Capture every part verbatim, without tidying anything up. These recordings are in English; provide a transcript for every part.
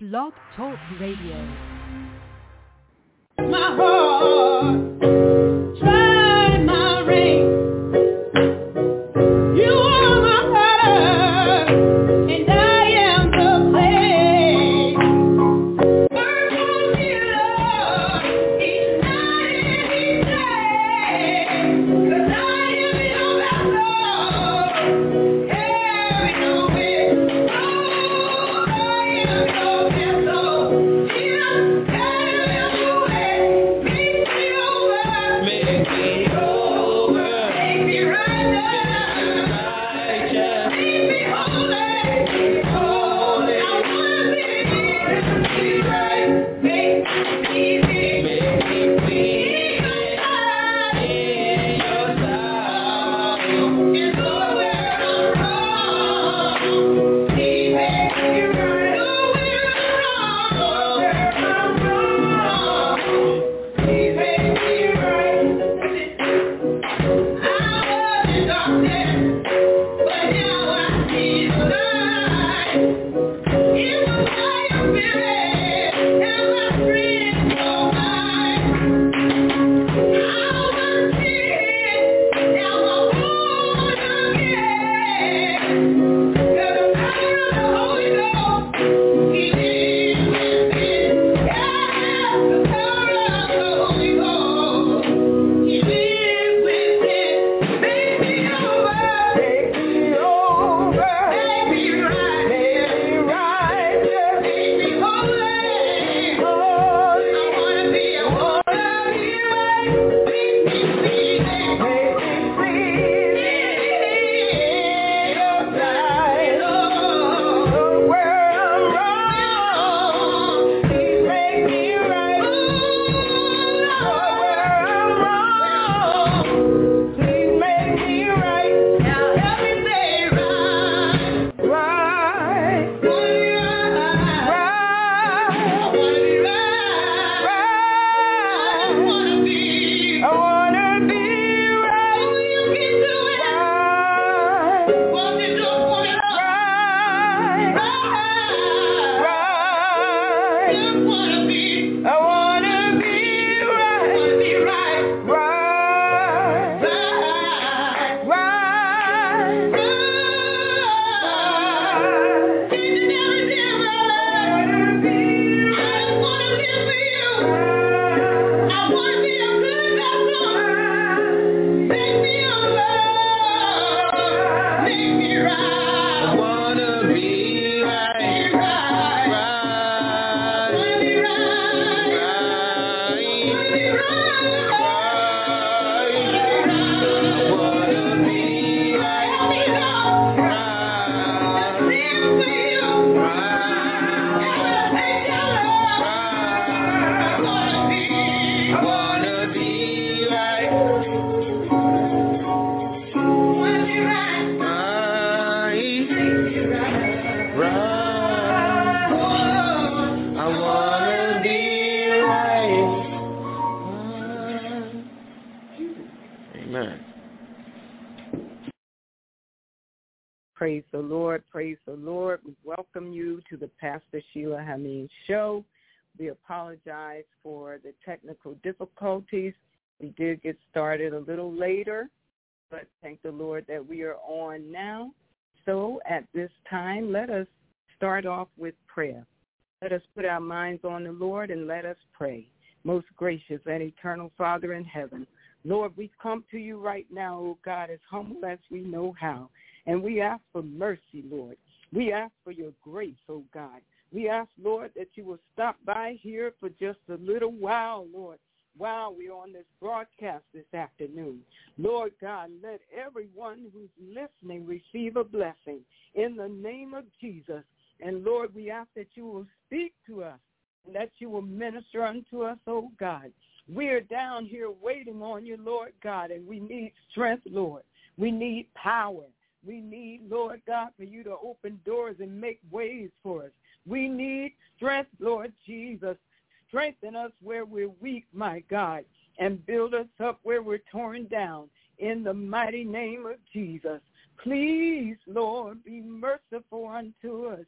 Blog Talk Radio. My heart, try my ring. You are my heart, and I am the clay. Work on me, Lord, each night and each day. 'Cause I am your vessel, carry no weight. Oh, I am your vessel. Jesus, carry your weight. Make me over, make me over, make me right righteous, make me holy, holy. I wanna be, be right, make me clean, make me clean. In your sight, in your sight, and Lord, where I'm wrong, He makes me right. Oh, where I'm wrong, where I'm wrong, He makes me right. I was in darkness, but now I see the light. It was by your Spirit, and my friends are mine. I was dead, now I'm born again. 'Cause the power of the Holy Ghost, He lives within. Yeah, the power of the Holy Ghost, He lives within. Make me over, make me over, make me right, make me righteous, make me holy, holy. I wanna be, I wanna be right. Make me clean, make me clean. In your sight, Lord, where I'm wrong, Please make me right. Ooh, Lord, where I'm wrong, Please make me right. Now help me say right, right, right, right. I wanna be right, right. I wanna be, I wanna be right. Oh, you can do it. Right. Walk the door for me, Lord. Right, right, right. Just wanna be, I wanna be right. I wanna be right, right, right, right, right. Each and every day of my life, I just wanna live for you. I wanna be a good vessel. Make me over, make me right. I wanna be right, right, right. Wanna be right, right. Wanna be right, right. Wanna be right. Help me, Lord. Right. To live for you. Right. And to take your love. Right. I wanna be, I wanna be right. Wanna be right. Right. Make me right. Right. Oh, I wanna be right. Amen. Praise the Lord, praise the Lord. We welcome you to the Pastor Sheila Hameen Show. We apologize for the technical difficulties. We did get started a little later, but thank the Lord that we are on now. So at this time, let us start off with prayer. Let us put our minds on the Lord and let us pray. Most gracious and eternal Father in heaven, Lord, we come to you right now, oh God, as humble as we know how. And we ask for mercy, Lord. We ask for your grace, oh God. We ask, Lord, that you will stop by here for just a little while, Lord, while we're on this broadcast this afternoon. Lord God, let everyone who's listening receive a blessing in the name of Jesus. And Lord, we ask that you will speak to us and that you will minister unto us, oh God. We're down here waiting on you, Lord God, and we need strength, Lord. We need power. We need, Lord God, for you to open doors and make ways for us. We need strength, Lord Jesus. Strengthen us where we're weak, my God, and build us up where we're torn down in the mighty name of Jesus. Please, Lord, be merciful unto us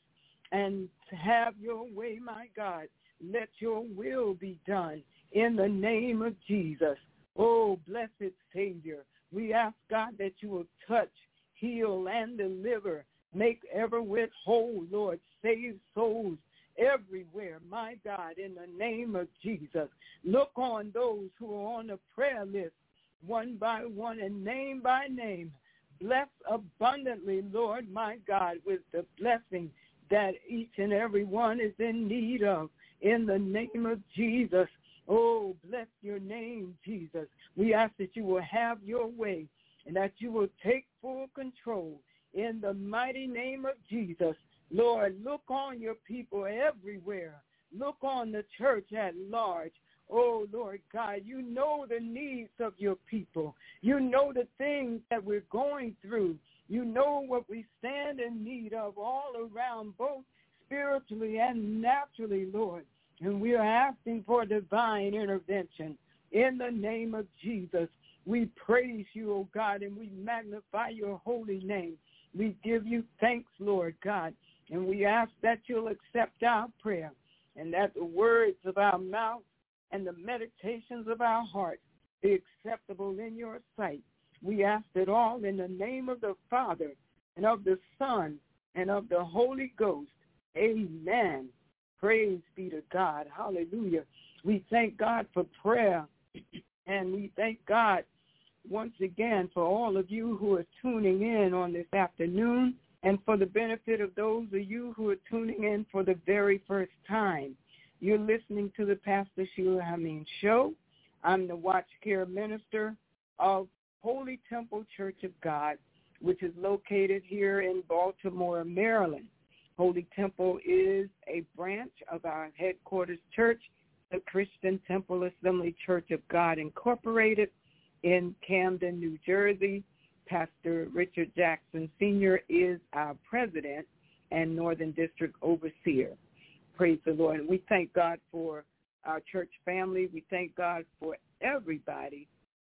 and have your way, my God. Let your will be done in the name of Jesus. Oh, blessed Savior, we ask, God, that you will touch, heal, and deliver. Make every whit whole, Lord. Save souls everywhere, my God, in the name of Jesus. Look on those who are on the prayer list, one by one and name by name. Bless abundantly, Lord, my God, with the blessing that each and every one is in need of. In the name of Jesus. Oh, bless your name, Jesus. We ask that you will have your way and that you will take full control in the mighty name of Jesus. Lord, look on your people everywhere. Look on the church at large. Oh, Lord God, you know the needs of your people. You know the things that we're going through. You know what we stand in need of all around, both spiritually and naturally, Lord. And we are asking for divine intervention. In the name of Jesus, we praise you, O God, and we magnify your holy name. We give you thanks, Lord God, and we ask that you'll accept our prayer and that the words of our mouth and the meditations of our heart be acceptable in your sight. We ask it all in the name of the Father and of the Son and of the Holy Ghost. Amen. Praise be to God. Hallelujah. We thank God for prayer, and we thank God once again for all of you who are tuning in on this afternoon, and for the benefit of those of you who are tuning in for the very first time. You're listening to the Pastor Sheila Hameen Show. I'm the Watch Care Minister of Holy Temple Church of God, which is located here in Baltimore, Maryland. Holy Temple is a branch of our headquarters church, the Christian Temple Assembly Church of God Incorporated in Camden, New Jersey. Pastor Richard Jackson Senior is our president and Northern District Overseer. Praise the Lord. And we thank God for our church family. We thank God for everybody.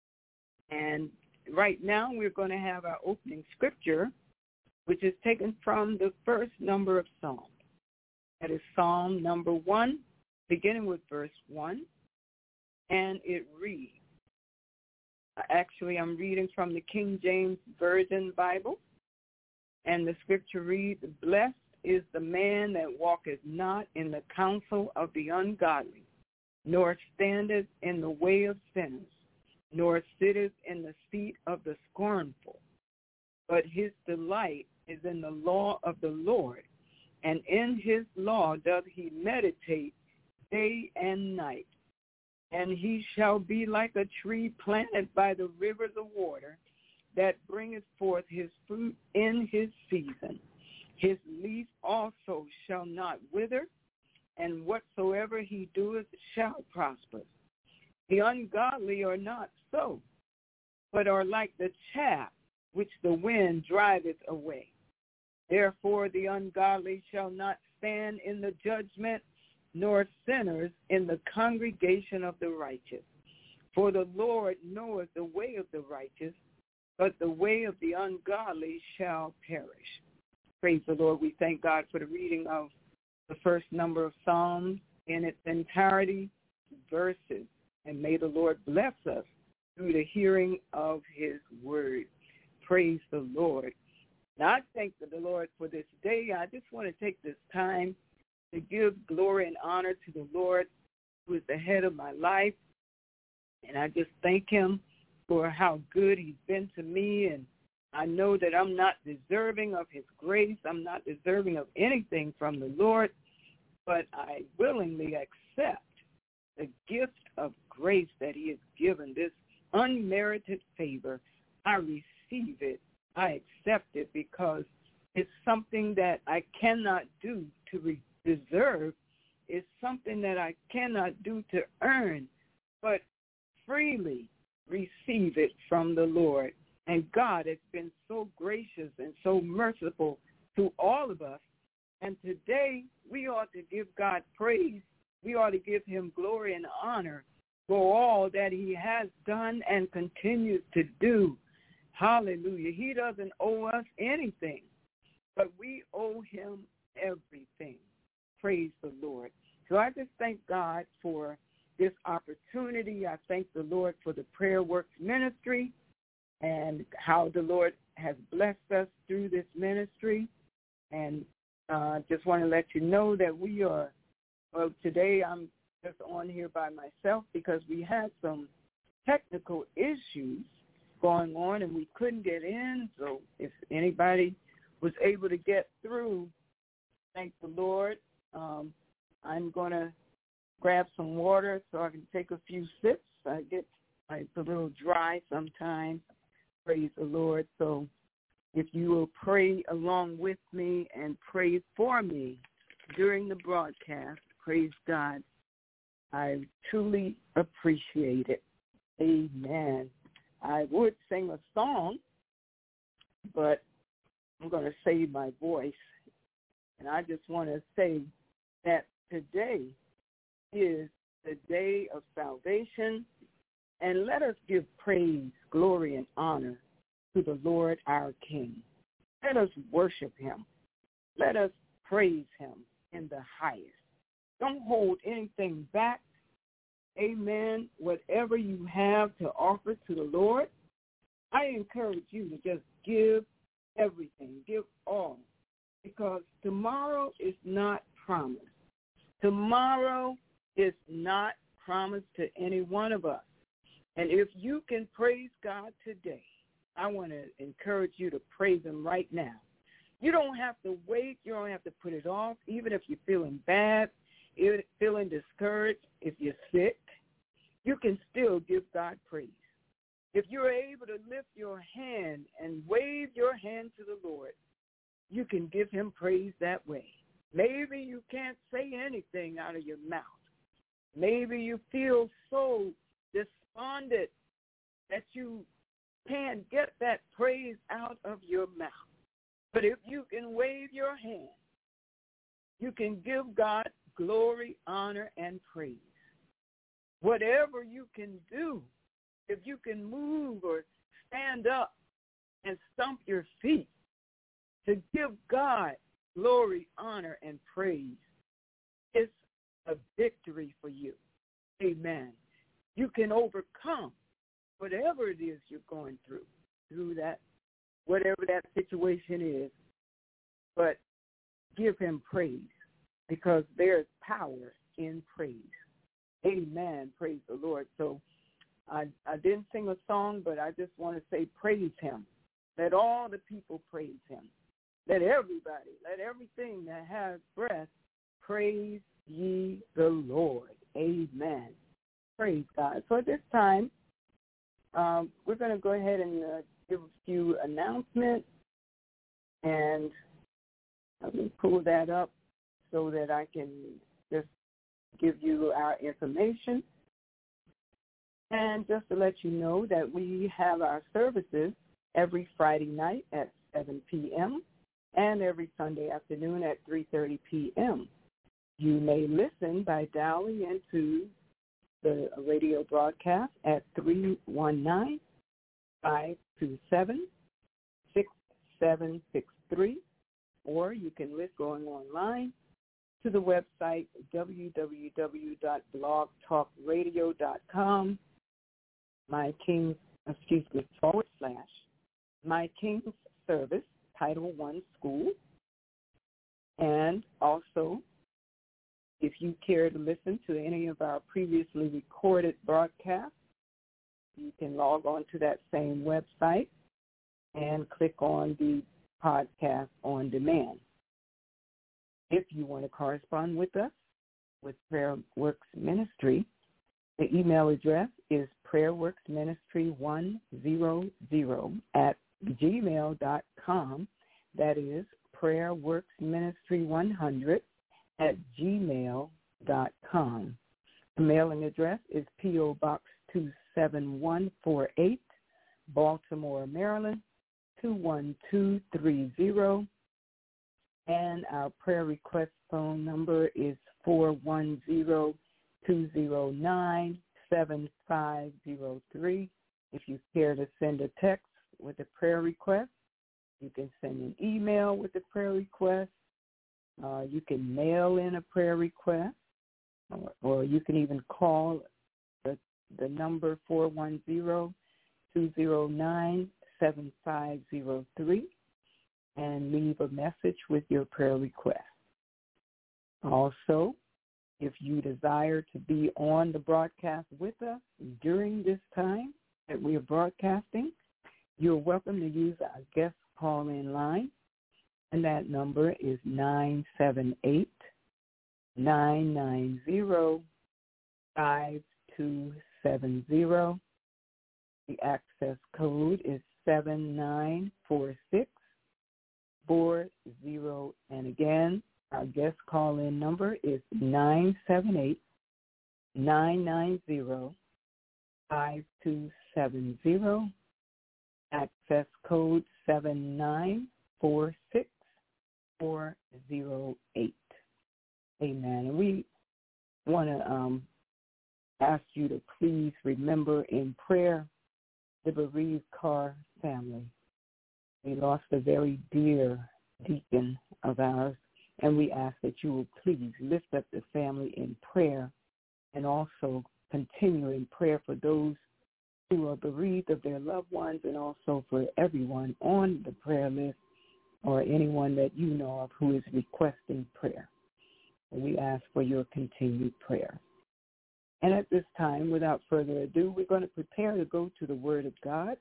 And right now we're going to have our opening scripture, which is taken from the first number of Psalms. That is Psalm number one, beginning with verse one, and it reads, actually I'm reading from the King James Version Bible, and the scripture reads, "Blessed is the man that walketh not in the counsel of the ungodly, nor standeth in the way of sinners, nor sitteth in the seat of the scornful. But his delight is in the law of the Lord, and in his law doth he meditate day and night. And he shall be like a tree planted by the rivers of water, that bringeth forth his fruit in his season. His leaf also shall not wither, and whatsoever he doeth shall prosper. The ungodly are not so, but are like the chaff which the wind driveth away. Therefore the ungodly shall not stand in the judgment, nor sinners in the congregation of the righteous. For the Lord knoweth the way of the righteous, but the way of the ungodly shall perish." Praise the Lord. We thank God for the reading of the first number of Psalms in its entirety, verses, and may the Lord bless us through the hearing of his word. Praise the Lord. Now, I thank the Lord for this day. I just want to take this time to give glory and honor to the Lord, who is the head of my life. And I just thank him for how good he's been to me. And I know that I'm not deserving of his grace. I'm not deserving of anything from the Lord, but I willingly accept the gift of grace that he has given, this unmerited favor. I receive it. I accept it because it's something that I cannot do to re- deserve. It's something that I cannot do to earn, but freely receive it from the Lord. And God has been so gracious and so merciful to all of us. And today we ought to give God praise. We ought to give him glory and honor for all that he has done and continues to do. Hallelujah. He doesn't owe us anything, but we owe him everything. Praise the Lord. So I just thank God for this opportunity. I thank the Lord for the Prayer Works Ministry and how the Lord has blessed us through this ministry. And I uh, just want to let you know that we are, well, today I'm just on here by myself because we had some technical issues going on and we couldn't get in. So if anybody was able to get through, thank the Lord. Um, I'm going to grab some water so I can take a few sips. I get like, a little dry sometimes. Praise the Lord. So if you will pray along with me and pray for me during the broadcast, praise God, I truly appreciate it. Amen. I would sing a song, but I'm going to save my voice. And I just want to say that today is the day of salvation, and let us give praise, glory, and honor to the Lord our King. Let us worship him. Let us praise him in the highest. Don't hold anything back. Amen. Whatever you have to offer to the Lord, I encourage you to just give everything, give all, because tomorrow is not promised. Tomorrow is not promised to any one of us. And if you can praise God today, I want to encourage you to praise him right now. You don't have to wait. You don't have to put it off, even if you're feeling bad, if you're feeling discouraged, if you're sick. You can still give God praise. If you're able to lift your hand and wave your hand to the Lord, you can give him praise that way. Maybe you can't say anything out of your mouth. Maybe you feel so despondent that you can't get that praise out of your mouth. But if you can wave your hand, you can give God glory, honor, and praise. Whatever you can do, if you can move or stand up and stomp your feet to give God glory, honor, and praise, it's a victory for you. Amen. You can overcome whatever it is you're going through, through that, whatever that situation is. But give him praise because there's power in praise. Amen. Praise the Lord. So I, I didn't sing a song, but I just want to say praise him. Let all the people praise him. Let everybody, let everything that has breath praise ye the Lord. Amen. Praise God. So at this time, um, we're going to go ahead and uh, give a few announcements. And let me pull that up so that I can just give you our information. And just to let you know that we have our services every Friday night at seven p.m. and every Sunday afternoon at three thirty p.m. You may listen by dialing into the radio broadcast at three one nine, five two seven, six seven six three, or you can listen going online to the website w w w dot blog talk radio dot com, my King's, excuse me, forward slash, My King's Service, Title One School. And also, if you care to listen to any of our previously recorded broadcasts, you can log on to that same website and click on the podcast on demand. If you want to correspond with us, with Prayer Works Ministry, the email address is prayerworksministry one hundred at gmail dot com. That is prayerworksministry one hundred at gmail dot com. The mailing address is P O. Box two seven one four eight, Baltimore, Maryland, two one two three zero. And our prayer request phone number is four one zero, two zero nine, seven five zero three. If you care to send a text with a prayer request, you can send an email with a prayer request, Uh, you can mail in a prayer request, or, or you can even call the, the number four one zero, two zero nine, seven five zero three and leave a message with your prayer request. Also, if you desire to be on the broadcast with us during this time that we are broadcasting, you're welcome to use our guest call-in line, and that number is nine seven eight, nine nine zero, five two seven zero. The access code is seven nine four six four zero, and again, our guest call-in number is nine seven eight, nine nine zero, five two seven zero. Access code seven nine four six four zero eight. Amen. And we want to um, ask you to please remember in prayer the bereaved Carr family. We lost a very dear deacon of ours, and we ask that you will please lift up the family in prayer and also continue in prayer for those who are bereaved of their loved ones, and also for everyone on the prayer list or anyone that you know of who is requesting prayer. And we ask for your continued prayer. And at this time, without further ado, we're going to prepare to go to the Word of God.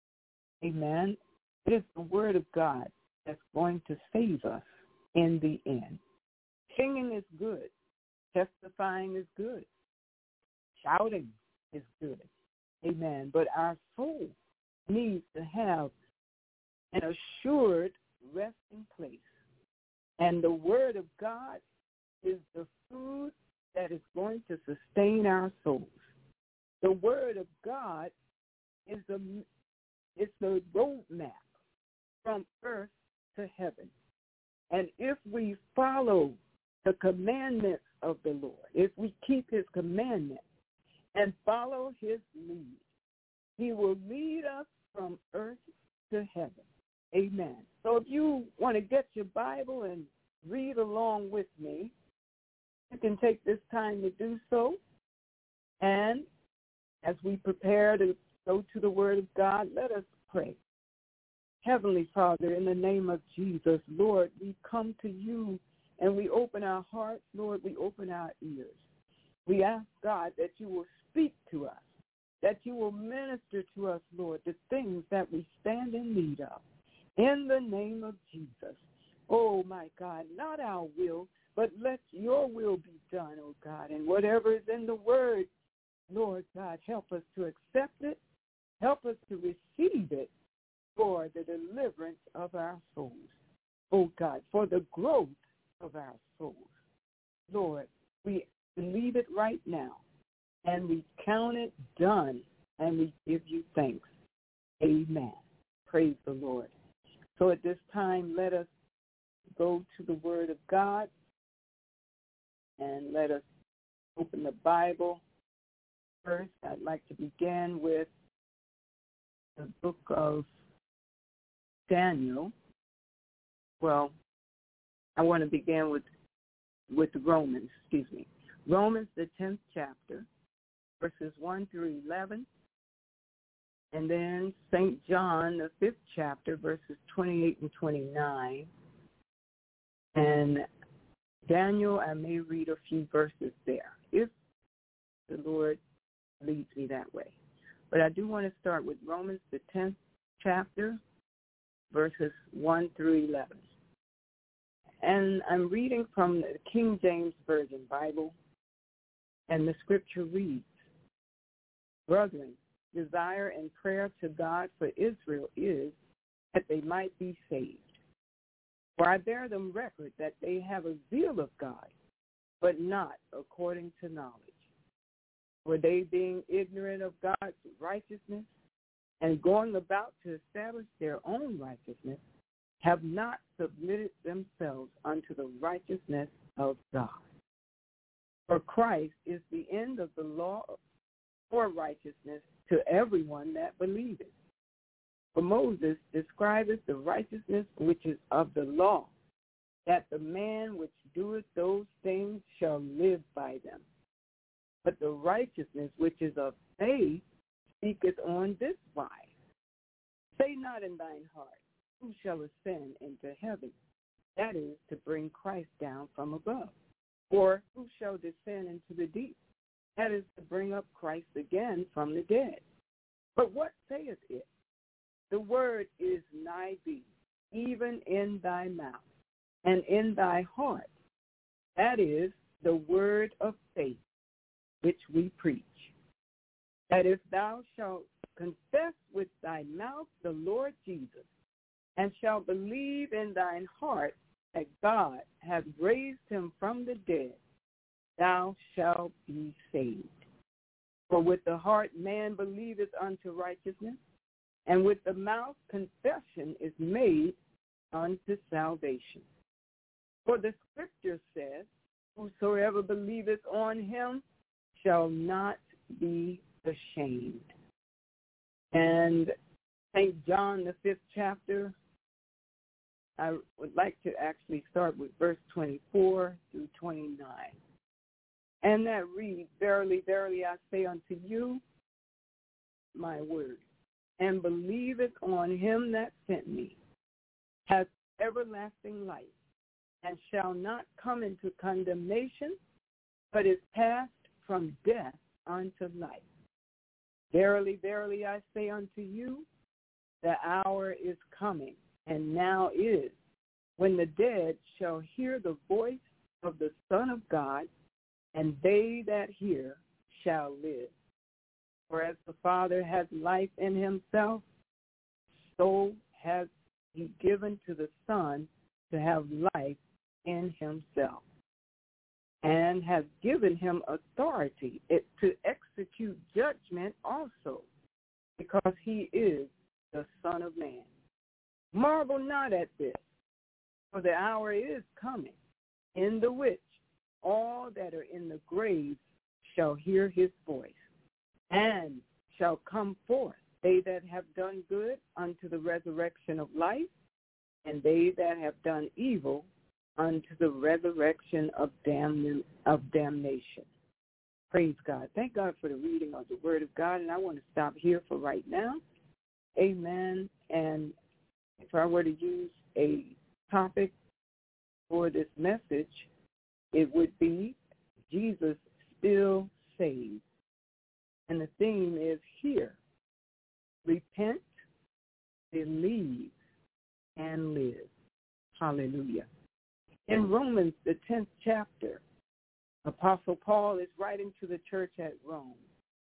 Amen. It is the Word of God that's going to save us in the end. Singing is good. Testifying is good. Shouting is good. Amen. But our soul needs to have an assured resting place. And the Word of God is the food that is going to sustain our souls. The Word of God is the, it's the roadmap from earth to heaven. And if we follow the commandments of the Lord, if we keep his commandments and follow his lead, he will lead us from earth to heaven. Amen. So if you want to get your Bible and read along with me, you can take this time to do so. And as we prepare to go to the Word of God, let us pray. Heavenly Father, in the name of Jesus, Lord, we come to you and we open our hearts, Lord, we open our ears. We ask, God, that you will speak to us, that you will minister to us, Lord, the things that we stand in need of. In the name of Jesus. Oh, my God, not our will, but let your will be done, oh God. And whatever is in the Word, Lord God, help us to accept it. Help us to receive it for the deliverance of our souls. Oh God, for the growth of our souls. Lord, we believe it right now, and we count it done, and we give you thanks. Amen. Praise the Lord. So at this time, let us go to the Word of God, and let us open the Bible. First, I'd like to begin with the book of Daniel. Well, I want to begin with with Romans, excuse me. Romans, the tenth chapter, verses one through eleven. And then Saint John, the fifth chapter, verses twenty-eight and twenty-nine. And Daniel, I may read a few verses there, if the Lord leads me that way. But I do want to start with Romans, the tenth chapter, verses one through eleven. And I'm reading from the King James Version Bible, and the scripture reads, Brethren, desire and prayer to God for Israel is that they might be saved. For I bear them record that they have a zeal of God, but not according to knowledge. For they, being ignorant of God's righteousness and going about to establish their own righteousness, have not submitted themselves unto the righteousness of God. For Christ is the end of the law for righteousness to everyone that believeth. For Moses describeth the righteousness which is of the law, that the man which doeth those things shall live by them. But the righteousness which is of faith speaketh on this wise. Say not in thine heart, who shall ascend into heaven? That is, to bring Christ down from above. Or who shall descend into the deep? That is, to bring up Christ again from the dead. But what saith it? The word is nigh thee, even in thy mouth, and in thy heart. That is, the word of faith, which we preach. That if thou shalt confess with thy mouth the Lord Jesus, and shalt believe in thine heart that God hath raised him from the dead, thou shalt be saved. For with the heart man believeth unto righteousness, and with the mouth confession is made unto salvation. For the scripture says, whosoever believeth on him shall not be ashamed. And Saint John, the fifth chapter, I would like to actually start with verse twenty-four through twenty-nine. And that reads, Verily, verily, I say unto you, my word, and believeth on him that sent me, hath everlasting life, and shall not come into condemnation, but is passed from death unto life. Verily, verily, I say unto you, the hour is coming, and now is, when the dead shall hear the voice of the Son of God, and they that hear shall live. For as the Father has life in himself, so has he given to the Son to have life in himself, and has given him authority to execute judgment also, because he is the Son of Man. Marvel not at this, for the hour is coming, in the which all that are in the graves shall hear his voice, and shall come forth, they that have done good unto the resurrection of life, and they that have done evil unto the resurrection of damn of damnation. Praise God. Thank God for the reading of the Word of God, and I want to stop here for right now. Amen. And if I were to use a topic for this message, it would be Jesus still saves. And the theme is here: repent, believe, and live. Hallelujah. In Romans, the tenth chapter, Apostle Paul is writing to the church at Rome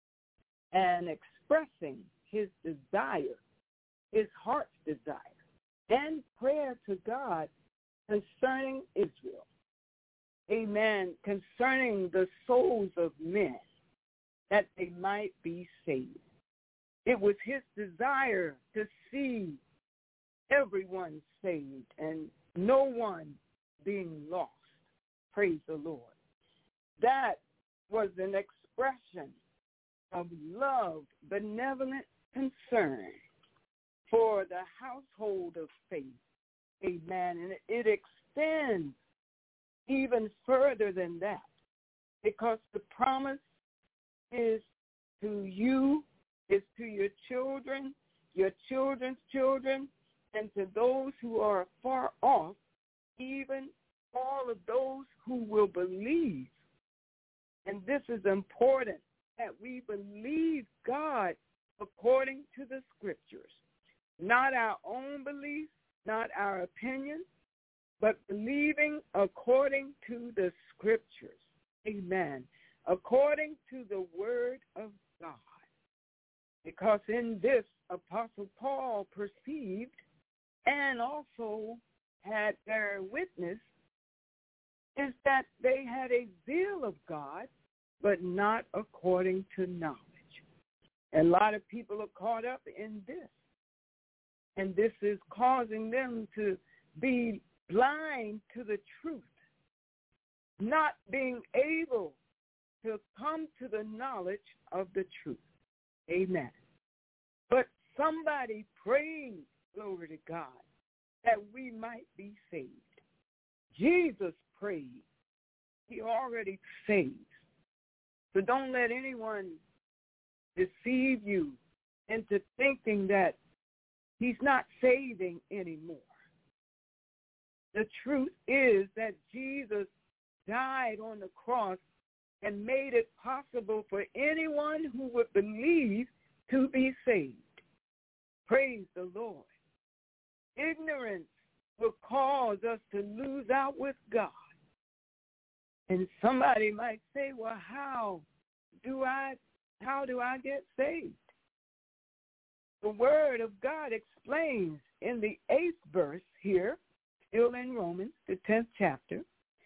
and expressing his desire, his heart's desire, and prayer to God concerning Israel. Amen. Concerning the souls of men, that they might be saved. It was his desire to see everyone saved and no one being lost. Praise the Lord. That was an expression of love, benevolent concern for the household of faith. Amen. And it extends even further than that, because the promise is to you, is to your children, your children's children, and to those who are far off, even all of those who will believe. And this is important, that we believe God according to the scriptures, not our own beliefs, not our opinions, but believing according to the scriptures. Amen. According to the word of God. Because in this, Apostle Paul perceived and also had their witness is that they had a zeal of God, but not according to knowledge. A lot of people are caught up in this. And this is causing them to be blind to the truth, not being able to come to the knowledge of the truth. Amen. But somebody prayed, glory to God, that we might be saved. Jesus prayed, he already saves. So don't let anyone deceive you into thinking that he's not saving anymore. The truth is that Jesus died on the cross and made it possible for anyone who would believe to be saved. Praise the Lord. Ignorance will cause us to lose out with God. And somebody might say, well, how do I, how do I get saved? The Word of God explains in the eighth verse here, still in Romans, the tenth chapter,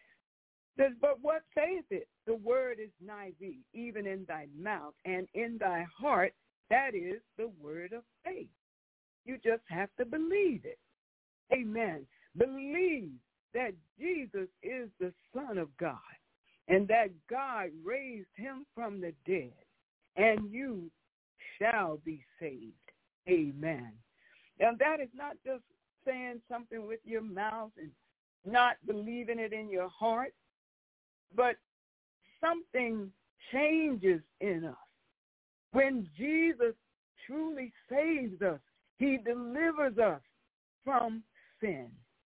says, but what saith it? The word is nigh thee, even in thy mouth and in thy heart. That is the word of faith. You just have to believe it. Amen. Believe that Jesus is the Son of God and that God raised him from the dead, and you shall be saved. Amen. Now, that is not just saying something with your mouth and not believing it in your heart, but something changes in us. When Jesus truly saves us, he delivers us from sin.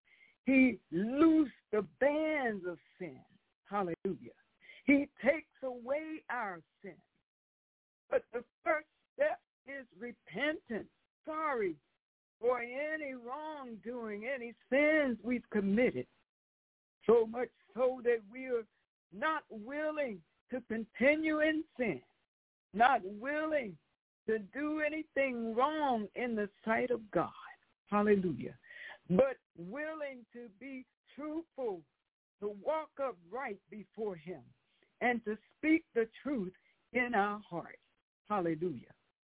He loosed the bands of sin. Hallelujah. He takes away our sin. But the first step is repentance. Sorry for any wrongdoing, any sins we've committed. So much so that we are not willing to continue in sin, not willing to do anything wrong in the sight of God. Hallelujah. But willing to be truthful, to walk upright before him, and to speak the truth in our heart. Hallelujah.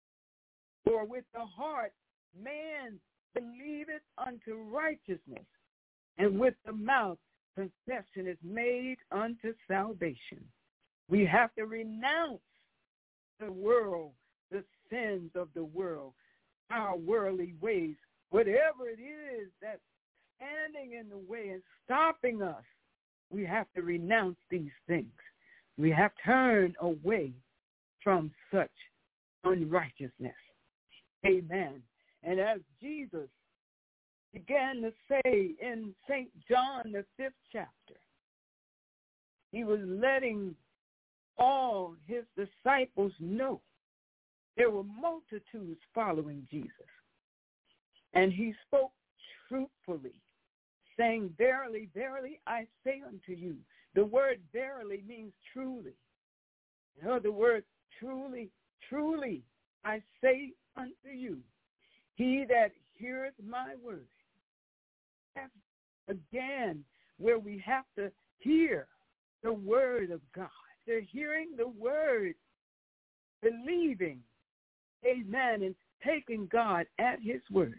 For with the heart man believeth unto righteousness, and with the mouth confession is made unto salvation. We have to renounce the world, the sins of the world, our worldly ways, whatever it is that's standing in the way and stopping us. We have to renounce these things. We have to turn away from such unrighteousness. Amen. And as Jesus began to say in Saint John, the fifth chapter, he was letting all his disciples know there were multitudes following Jesus. And he spoke truthfully, saying, verily, verily, I say unto you. The word verily means truly. In other words, truly, truly, I say unto you, he that heareth my word. That's again where we have to hear the word of God. They're hearing the word, believing, amen, and taking God at his word.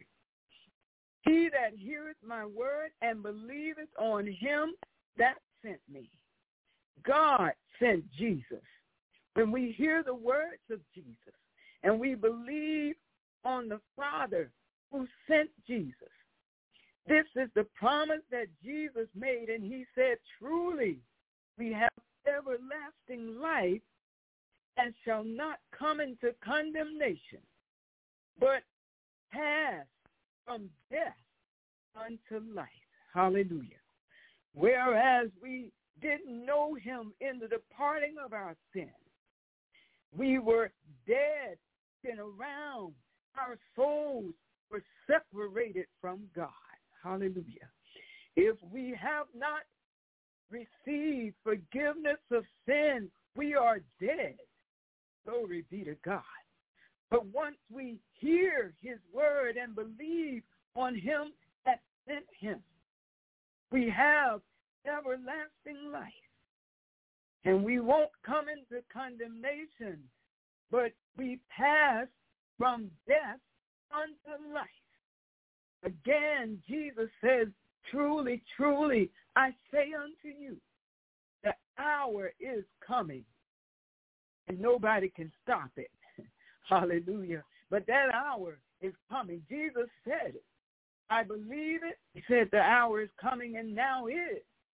He that heareth my word and believeth on him that sent me. God sent Jesus. When we hear the words of Jesus and we believe on the Father who sent Jesus, this is the promise that Jesus made, and he said, truly, we have everlasting life and shall not come into condemnation, but pass from death unto life. Hallelujah. Whereas we didn't know him in the departing of our sins. We were dead and around. Our souls were separated from God. Hallelujah. If we have not received forgiveness of sin, we are dead. Glory be to God. But once we hear his word and believe on him that sent him, we have everlasting life. And we won't come into condemnation, but we pass from death unto life. Again, Jesus says, truly, truly, I say unto you, the hour is coming, and nobody can stop it. Hallelujah. But that hour is coming. Jesus said it. I believe it. He said the hour is coming, and now is.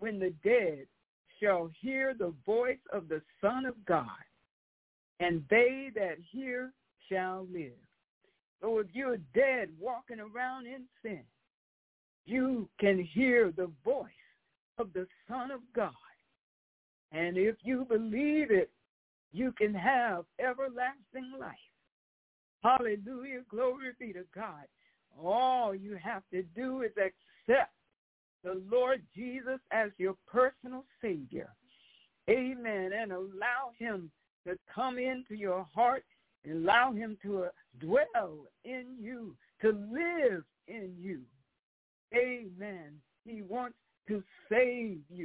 when the dead shall hear the voice of the Son of God, and they that hear shall live. So if you're dead walking around in sin, you can hear the voice of the Son of God. And if you believe it, you can have everlasting life. Hallelujah, glory be to God. All you have to do is accept the Lord Jesus as your personal Savior. Amen. And allow him to come into your heart and allow him to uh, dwell in you, to live in you. Amen. He wants to save you.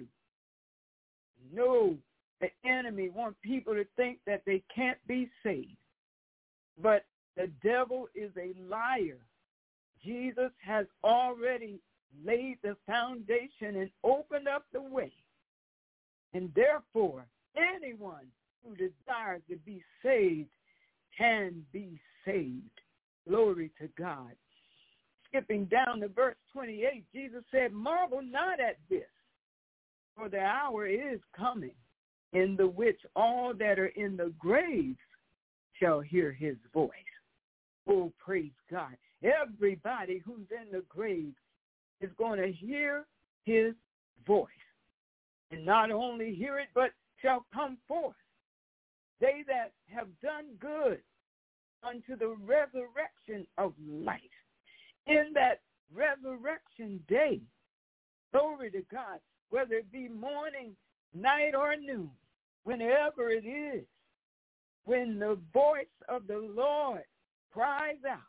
No, the enemy wants people to think that they can't be saved. But the devil is a liar. Jesus has already laid the foundation and opened up the way. And therefore, anyone who desires to be saved can be saved. Glory to God. Skipping down to verse twenty-eight, Jesus said, marvel not at this, for the hour is coming, in the which all that are in the graves shall hear his voice. Oh, praise God. Everybody who's in the grave is going to hear his voice. And not only hear it, but shall come forth. They that have done good unto the resurrection of life. In that resurrection day, glory to God, whether it be morning, night, or noon, whenever it is, when the voice of the Lord cries out,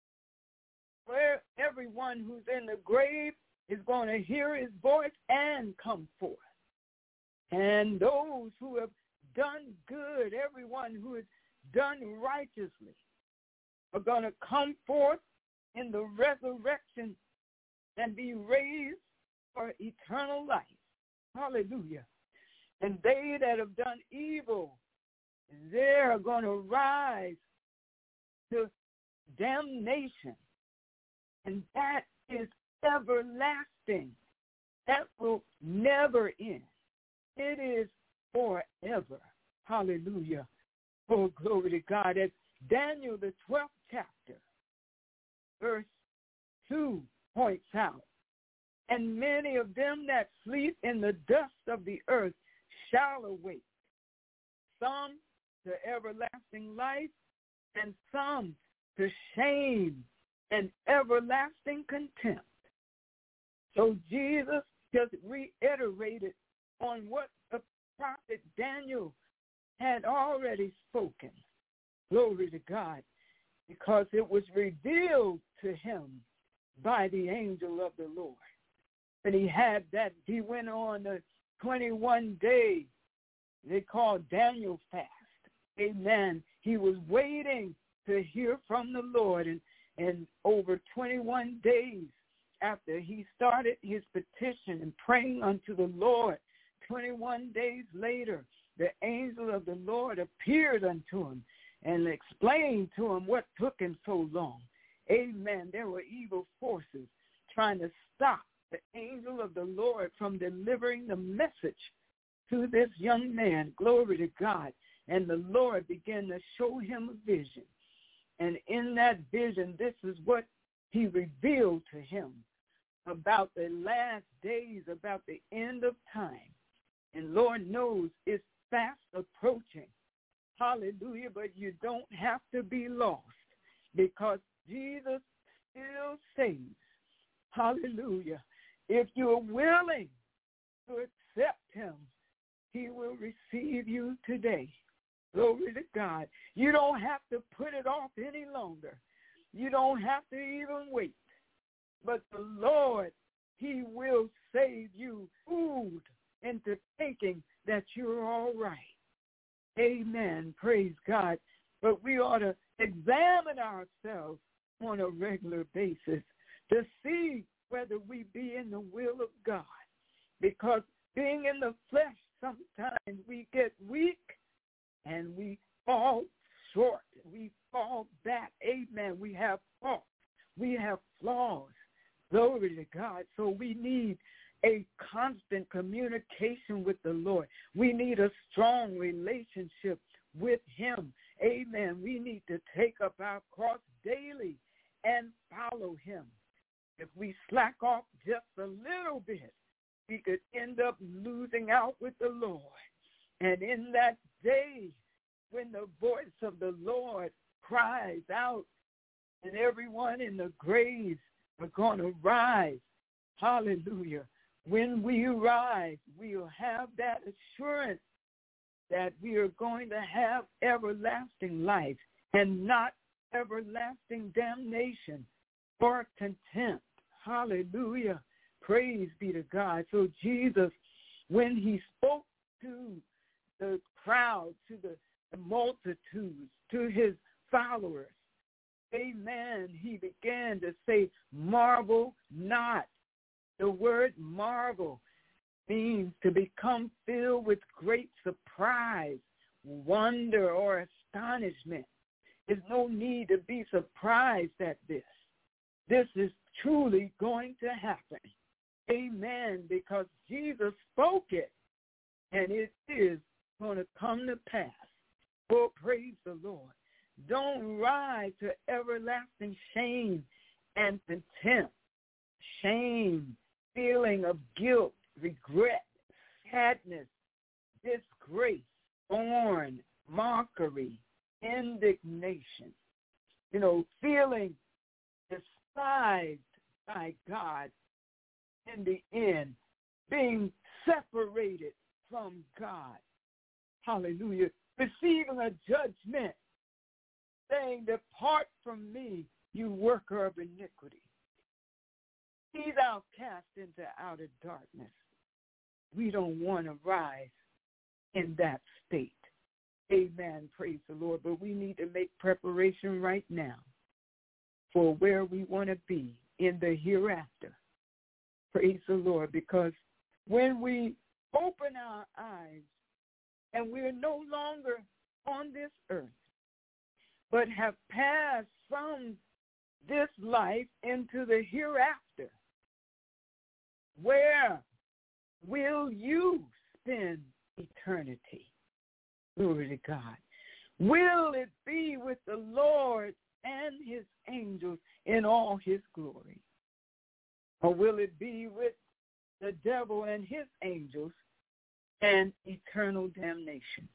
where everyone who's in the grave is going to hear his voice and come forth. And those who have done good, everyone who has done righteously, are going to come forth in the resurrection and be raised for eternal life. Hallelujah. And they that have done evil, they're going to rise to damnation. And that is everlasting. That will never end. It is forever. Hallelujah. Oh, glory to God. As Daniel, the twelfth chapter, verse two points out, and many of them that sleep in the dust of the earth shall awake, some to everlasting life, and some to shame and everlasting contempt. So Jesus just reiterated on what the prophet Daniel had already spoken. Glory to God, because it was revealed to him by the angel of the Lord. And he had that, he went on a twenty-one day, they called Daniel fast. Amen. He was waiting to hear from the Lord. And, and over twenty-one days after he started his petition and praying unto the Lord, twenty-one days later, the angel of the Lord appeared unto him and explained to him what took him so long. Amen. There were evil forces trying to stop the angel of the Lord from delivering the message to this young man. Glory to God. And the Lord began to show him a vision. And in that vision, this is what he revealed to him about the last days, about the end of time. And Lord knows it's fast approaching. Hallelujah. But you don't have to be lost, because Jesus still saves. Hallelujah. If you're willing to accept him, he will receive you today. Glory to God. You don't have to put it off any longer. You don't have to even wait. But the Lord, he will save you food into thinking that you're all right. Amen. Praise God. But we ought to examine ourselves on a regular basis to see whether we be in the will of God. Because being in the flesh, sometimes we get weak and we fall short. We fall back. Amen. We have faults. We have flaws. Glory to God. So we need a constant communication with the Lord. We need a strong relationship with him. Amen. We need to take up our cross daily and follow him. If we slack off just a little bit, we could end up losing out with the Lord. And in that day, when the voice of the Lord cries out, and everyone in the graves are going to rise, hallelujah. When we rise, we'll have that assurance that we are going to have everlasting life and not everlasting damnation or contempt. Hallelujah. Praise be to God. So Jesus, when he spoke to the crowd, to the, the multitudes, to his followers, amen, he began to say, marvel not. The word marvel means to become filled with great surprise, wonder, or astonishment. There's no need to be surprised at this. This is truly going to happen. Amen, because Jesus spoke it, and it is going to come to pass. Oh, praise the Lord. Don't rise to everlasting shame and contempt. Shame, feeling of guilt, regret, sadness, disgrace, scorn, mockery, indignation. You know, feeling despised by God in the end, being separated from God. Hallelujah. Receiving a judgment, saying, depart from me, you worker of iniquity. Be thou cast into outer darkness. We don't want to rise in that state. Amen. Praise the Lord. But we need to make preparation right now for where we want to be in the hereafter. Praise the Lord. Because when we open our eyes and we're no longer on this earth, but have passed from this life into the hereafter, where will you spend eternity? Glory to God. Will it be with the Lord and his angels in all his glory? Or will it be with the devil and his angels and eternal damnation,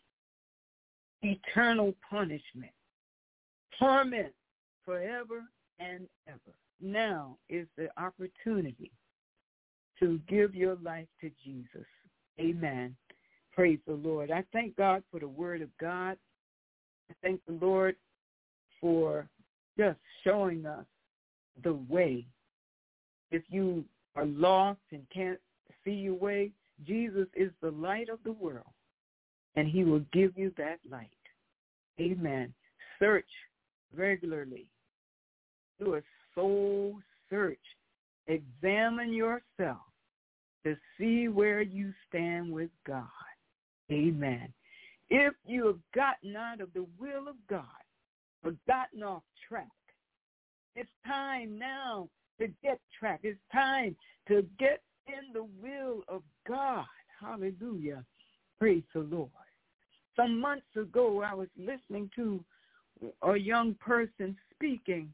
eternal punishment, torment forever and ever? Now is the opportunity to give your life to Jesus. Amen. Praise the Lord. I thank God for the word of God. I thank the Lord for just showing us the way. If you are lost and can't see your way, Jesus is the light of the world, and he will give you that light. Amen. Search regularly. Do a soul search. Examine yourself to see where you stand with God. Amen. If you have gotten out of the will of God or gotten off track, it's time now to get track. It's time to get in the will of God. Hallelujah. Praise the Lord. Some months ago, I was listening to a young person speaking,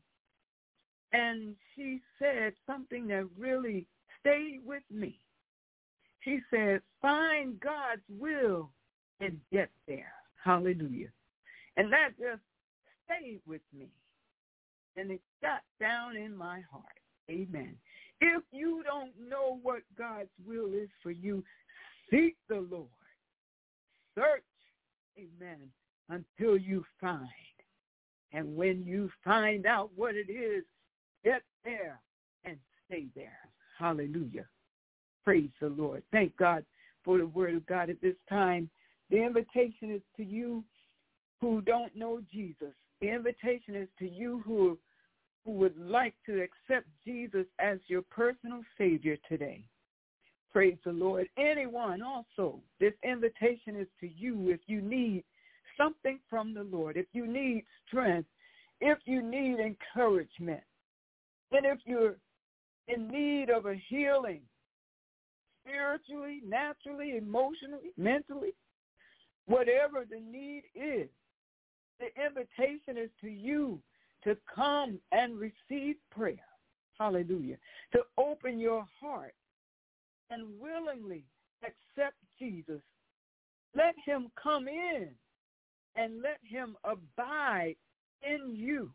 and she said something that really stayed with me. She said, find God's will and get there. Hallelujah. And that just stayed with me. And it got down in my heart. Amen. If you don't know what God's will is for you, seek the Lord. Search, amen, until you find. And when you find out what it is, get there and stay there. Hallelujah. Praise the Lord. Thank God for the word of God at this time. The invitation is to you who don't know Jesus. The invitation is to you who, who would like to accept Jesus as your personal Savior today. Praise the Lord. Anyone also, this invitation is to you if you need something from the Lord, if you need strength, if you need encouragement, and if you're in need of a healing, spiritually, naturally, emotionally, mentally, whatever the need is. The invitation is to you to come and receive prayer. Hallelujah. To open your heart and willingly accept Jesus. Let him come in and let him abide in you.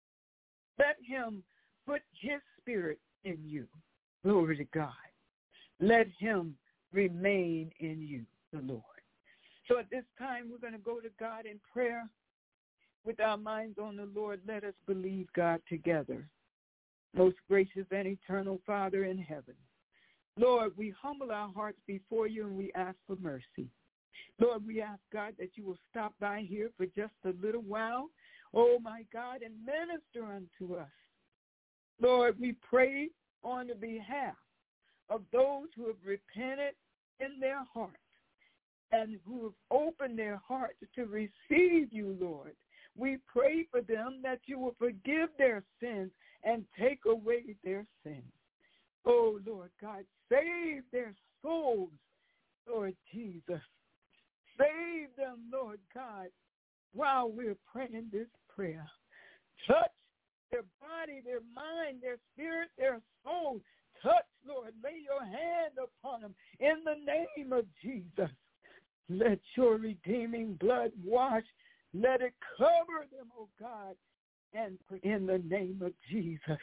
Let him put his spirit in you. Glory to God. Let him remain in you, the Lord. So at this time, we're going to go to God in prayer. With our minds on the Lord, let us believe God together. Most gracious and eternal Father in heaven, Lord, we humble our hearts before you and we ask for mercy. Lord, we ask, God, that you will stop by here for just a little while, oh, my God, and minister unto us. Lord, we pray on the behalf of those who have repented in their hearts and who have opened their hearts to receive you, Lord. We pray for them that you will forgive their sins and take away their sins. Oh, Lord God, save their souls, Lord Jesus. Save them, Lord God, while we're praying this prayer. Touch their body, their mind, their spirit, their soul. Touch, Lord, lay your hand upon them in the name of Jesus. Let your redeeming blood wash. Let it cover them, oh God, and in the name of Jesus.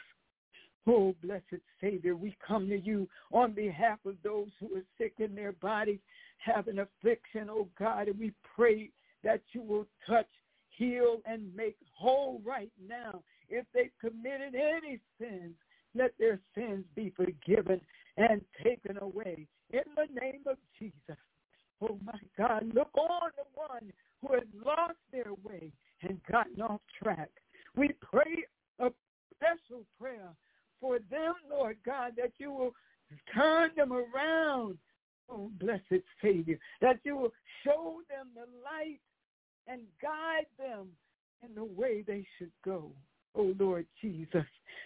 Oh, blessed Savior, we come to you on behalf of those who are sick in their bodies, having affliction, oh God, and we pray that you will touch, heal, and make whole right now. If they've committed any sins, let their sins be forgiven and taken away in the name of Jesus. Oh, my God, look on the one who has lost their way and gotten off track. We pray a special prayer for them, Lord God, that you will turn them around, oh, blessed Savior, that you will show them the light and guide them in the way they should go. Oh, Lord Jesus,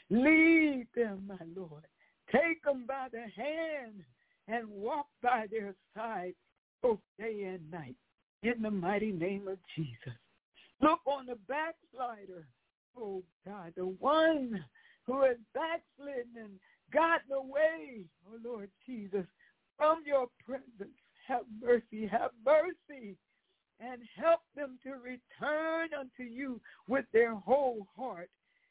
lead them, my Lord. Take them by the hand and walk by their side both day and night in the mighty name of Jesus. Look on the backslider, oh, God, the one who has backslidden and gotten away, oh, Lord Jesus, from your presence. Have mercy, have mercy, and help them to return unto you with their whole heart,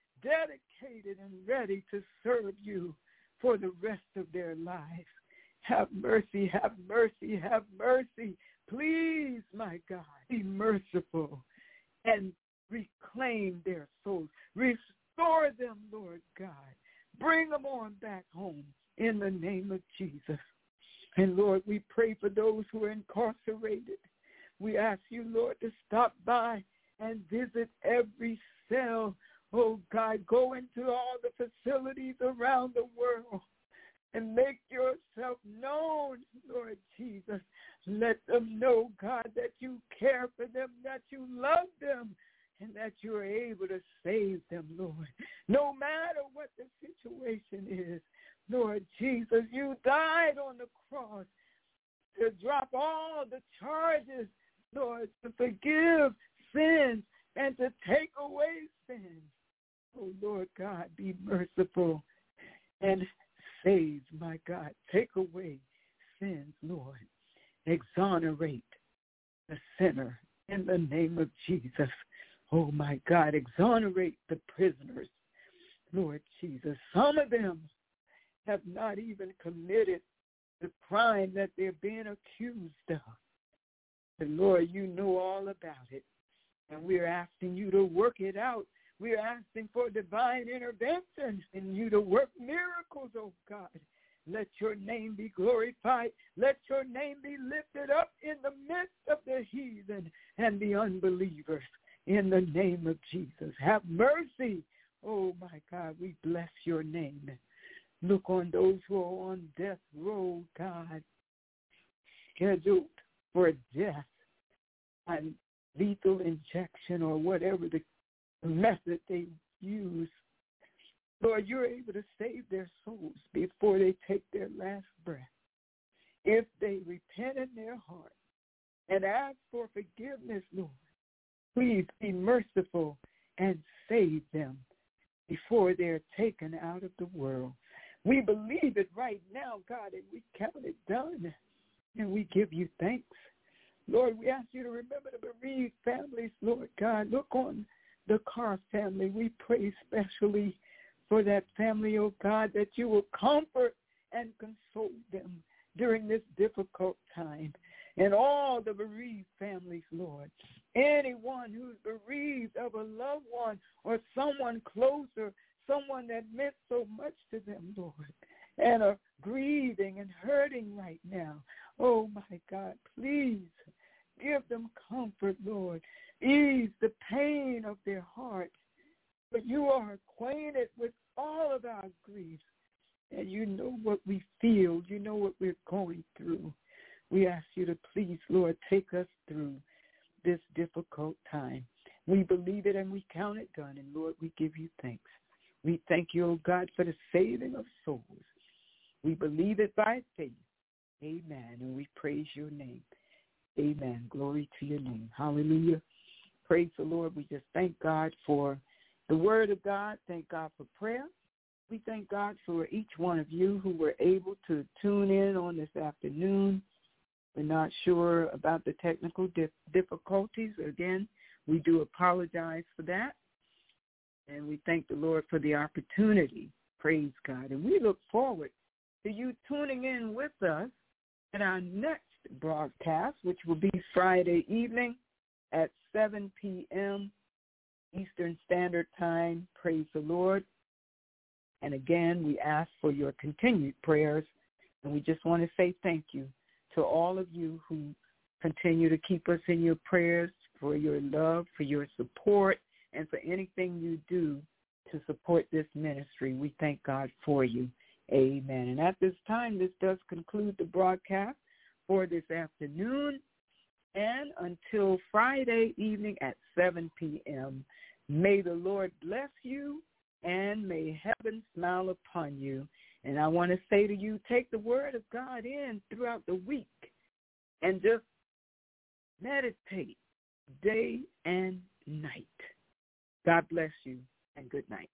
dedicated and ready to serve you for the rest of their lives. Have mercy, have mercy, have mercy. Please, my God, be merciful and reclaim their souls. Restore them, Lord God. Bring them on back home in the name of Jesus. And, Lord, we pray for those who are incarcerated. We ask you, Lord, to stop by and visit every cell. Oh, God, go into all the facilities around the world and make yourself known, Lord Jesus. Let them know, God, that you care for them, that you love them, and that you are able to save them, Lord. No matter what the situation is, Lord Jesus, you died on the cross to drop all the charges, Lord, to forgive sins and to take away sins. Oh, Lord God, be merciful and save, my God. Take away sins, Lord. Exonerate the sinner in the name of Jesus. Oh, my God, exonerate the prisoners, Lord Jesus. Some of them have not even committed the crime that they're being accused of. And, Lord, you know all about it. And we're asking you to work it out. We're asking for divine intervention and you to work miracles, oh God. Let your name be glorified. Let your name be lifted up in the midst of the heathen and the unbelievers. In the name of Jesus. Have mercy. Oh, my God, we bless your name. Look on those who are on death row, God, scheduled for death and lethal injection or whatever the method they use. Lord, you're able to save their souls before they take their last breath. if they repent in their heart and ask for forgiveness, Lord, please be merciful and save them before they're taken out of the world. We believe it right now, God, and we count it done, and we give you thanks. Lord, we ask you to remember the bereaved families, Lord God. Look on the Carr family. We pray especially for that family, oh God, that you will comfort and console them during this difficult time. And all the bereaved families, Lord, anyone who's bereaved of a loved one or someone closer, someone that meant so much to them, Lord, and are grieving and hurting right now. Oh, my God, please give them comfort, Lord. Ease the pain of their heart. But you are acquainted with all of our griefs, and you know what we feel. You know what we're going through. We ask you to please, Lord, take us through this difficult time. We believe it and we count it done, and, Lord, we give you thanks. We thank you, oh God, for the saving of souls. We believe it by faith. Amen. And we praise your name. Amen. Glory to your name. Hallelujah. Praise the Lord. We just thank God for the word of God. Thank God for prayer. We thank God for each one of you who were able to tune in on this afternoon. We're not sure about the technical dif- difficulties. Again, we do apologize for that. And we thank the Lord for the opportunity. Praise God. And we look forward to you tuning in with us in our next broadcast, which will be Friday evening at seven p.m. Eastern Standard Time. Praise the Lord. And again, we ask for your continued prayers. And we just want to say thank you to all of you who continue to keep us in your prayers, for your love, for your support, and for anything you do to support this ministry. We thank God for you. Amen. And at this time, this does conclude the broadcast for this afternoon. And until Friday evening at seven p.m., may the Lord bless you and may heaven smile upon you. And I want to say to you, take the word of God in throughout the week and just meditate day and night. God bless you and good night.